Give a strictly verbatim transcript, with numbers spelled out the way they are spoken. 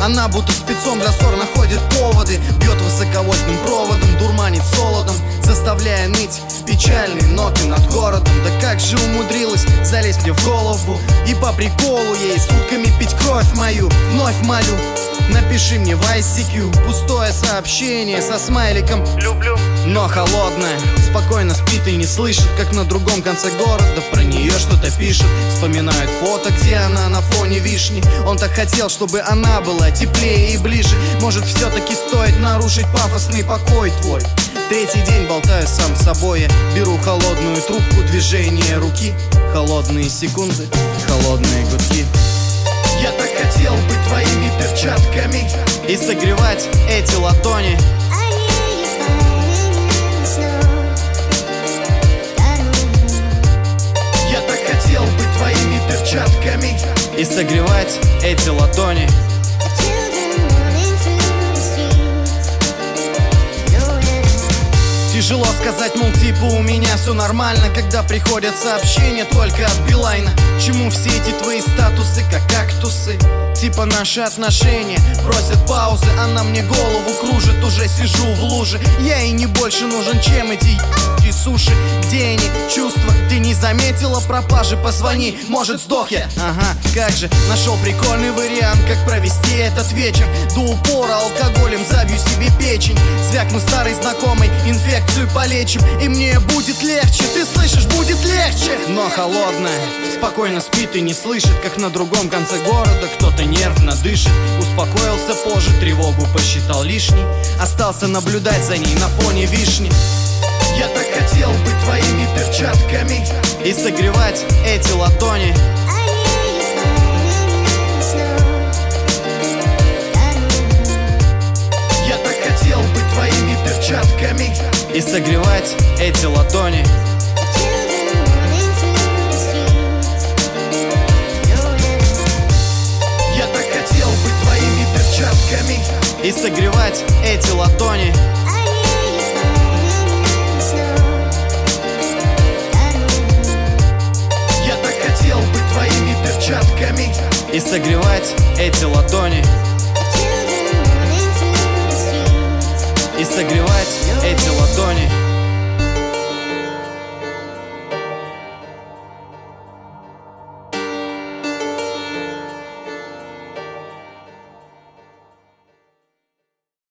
Она будто спецом для ссор находит поводы, бьет высоковольтным проводом, дурманит солодом, заставляя ныть печальные ноты над городом. Да как же умудрилась залезть мне в голову и по приколу ей сутками пить кровь мою. Вновь молю, напиши мне в ай си кью пустое сообщение со смайликом «люблю». Но холодная, спокойно спит и не слышит, как на другом конце города про нее что-то пишет. Вспоминает фото, где она на фоне вишни. Он так хотел, чтобы она была теплее и ближе. Может, все-таки стоит нарушить пафосный покой твой. Третий день болтаю сам с собой. Я беру холодную трубку, движение руки, холодные секунды, холодные гудки. Я так хотел быть твоими перчатками и согревать эти ладони. Я так хотел быть твоими перчатками и согревать эти ладони. Тяжело сказать, мол, типа у меня все нормально, когда приходят сообщения только от Билайна. Чему все эти твои статусы, как кактусы? Типа наши отношения просят паузы, она мне голову кружит, уже сижу в луже. Я ей не больше нужен, чем эти ебучие суши. Где они, чувства? Ты не заметила пропажи? Позвони, может сдох я? Ага, как же, нашел прикольный вариант, как провести этот вечер. До упора алкоголем забью себе печень. Звякну старый знакомый, инфекцию полечим, и мне будет легче, ты слышишь, будет легче. Но холодная, спокойно спит и не слышит, как на другом конце города кто-то нервно дышит. Успокоился позже, тревогу посчитал лишней, остался наблюдать за ней на фоне вишни. Я так хотел быть твоими перчатками и согревать эти ладони. Я так хотел быть твоими перчатками и согревать эти ладони. Я так хотел быть твоими перчатками и согревать эти ладони. Я так хотел быть твоими перчатками и согревать эти ладони. И согревать эти ладони.